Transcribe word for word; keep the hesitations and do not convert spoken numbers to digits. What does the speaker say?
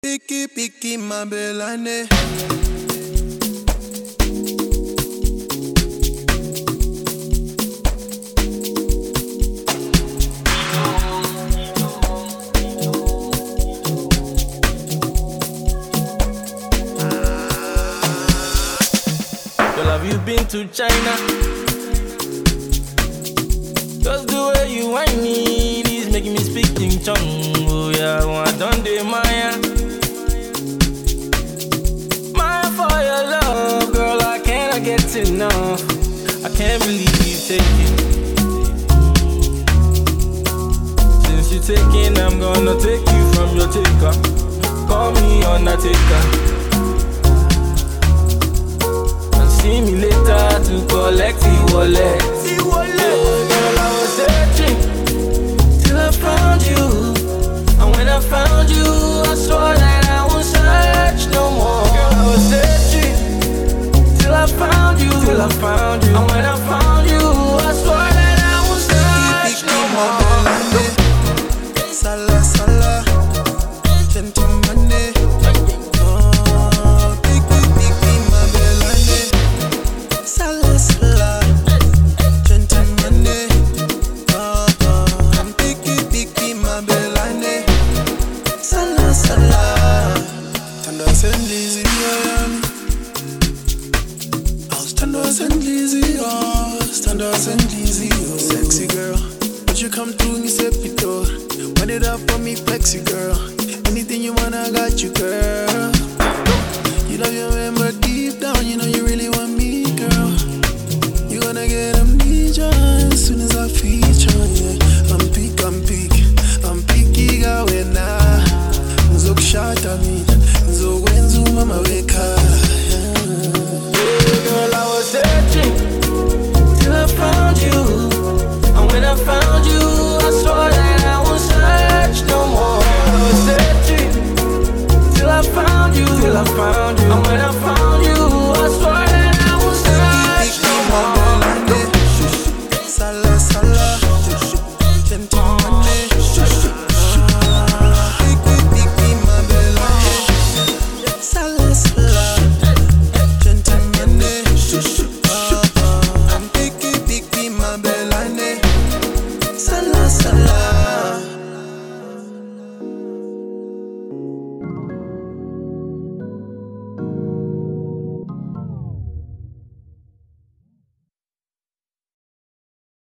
Picky, picky, my belane. Girl, have you been to China? Just the way you whine me, is making me speak Ching Chong. Oh yeah, I done the Maya. Maya for your love, girl, I cannot get enough. I can't believe you take it. Since you're taking, I'm gonna take you from your taker. Call me Undertaker. See me later to collect the wallet. The wallet. Girl, I was searching till I found you, and when I found you, I swore that I won't search no more. Girl, I was searching till I found you, till I found you, and when I found you, I swore that I won't search no more. Sala, sala, gentleman. Sexy girl, but you come through and you say pito. Run it up for me, flexy girl. Anything you want, I got you, girl. You love your man, but deep down, you know you really want me, girl. You gonna get amnesia as soon as I feature, yeah. I'm peak, I'm peak, I'm peaky, girl, when I look shot at me.